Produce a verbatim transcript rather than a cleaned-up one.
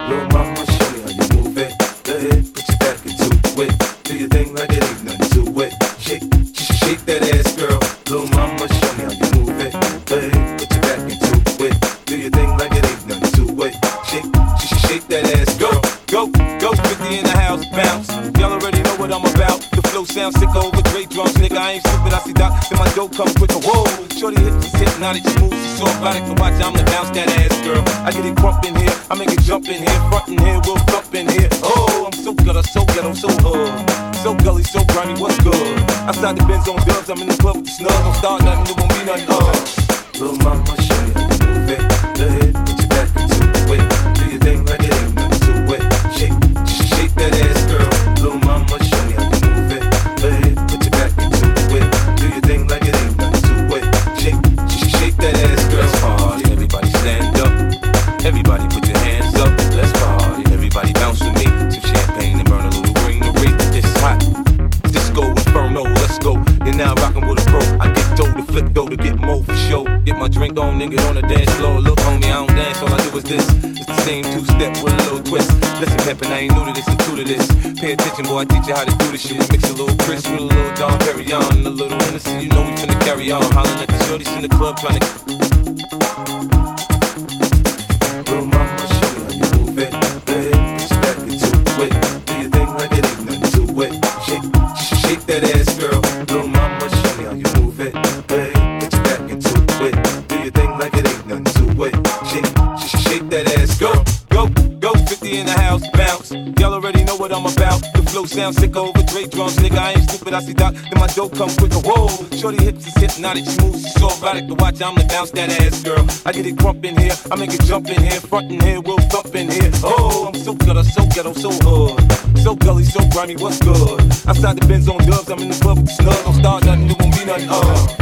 Little mama, show me how you move it. Go ahead, put your back into it. Do your thing like it ain't nothing to it. Shake, sh- shake that ass, girl. Little mama, show me how you move it. Go ahead, put your back into it. Do your thing like it ain't nothing to it. Shake, sh- shake that ass, girl. Go, go, fifty in the house, bounce. Y'all already know what I'm about. The flow sounds sick over Dre drums, nigga. I ain't stupid, I see Doc. Then my dough comes quicker. Whoa, shorty hips is hit, now that she moves, she's so erotic to watch. I'm gonna bounce that ass, girl. I get it crump in here, I make it jump in here, front in here, we'll thump in here. Oh, I'm so good, I'm so good, I'm so hood. So gully, so grimy, what's good? Outside the Benz on dubs, I'm in the club with the snug. Don't start nothing, it won't be nothing. Uh. Little mama, show me how you move it. Go ahead, put your back into it. Do your thing like it ain't nothing to it. Shake, shake that ass, girl. Little mama, show me how you move it. Go ahead, put your back into it. Do your thing like it ain't nothing to it. Shake, shake that ass, girl. Let's party, everybody stand up. Everybody put your hands up. Let's party, everybody bounce with me. Some champagne and burn a little greenery. It's hot. Disco Inferno, let's go. You're now rockin' with a pro. I get dough to flip dough to get more for show. Get my drink on, nigga on the dance floor. Look, homie, I don't dance, all I do is this. It's the same two-step with a little twist. Listen, pimpin', I ain't new to this, I'm true to this. Pay attention, boy, I teach you how to do this shit. We mix a little Chris with a little Don Perignon and a little Hennessy, you know we finna carry on. Hollin' at the shorties in the club tryna. Little mama, show me how you move it. Go ahead, put your back into it. Do your thing like it ain't nothing to it. Shake, shake that ass, girl. Little mama, show me how you move it. Go ahead, put your back into it. Do your thing like it ain't nothing to it. Shake, shake that ass, girl. Go, go, fifty in the house, bounce. Y'all already know what I'm about. The flow sounds sick over Dre drums, nigga. I ain't stupid, I see Doc. Then my dough come quicker. Whoa, shorty hips is hit, now that she moves, she's so erotic to watch. I'm gonna bounce that ass, girl. I get it crump in here, I make it jump in here, front in here, we'll thump in here. Oh, I'm so good, I'm so good, I'm so hood. So gully, so grimy, what's good? Outside the Benz on dubs, I'm in the club with the snug. Don't start nothing, it won't be nothing. Uh.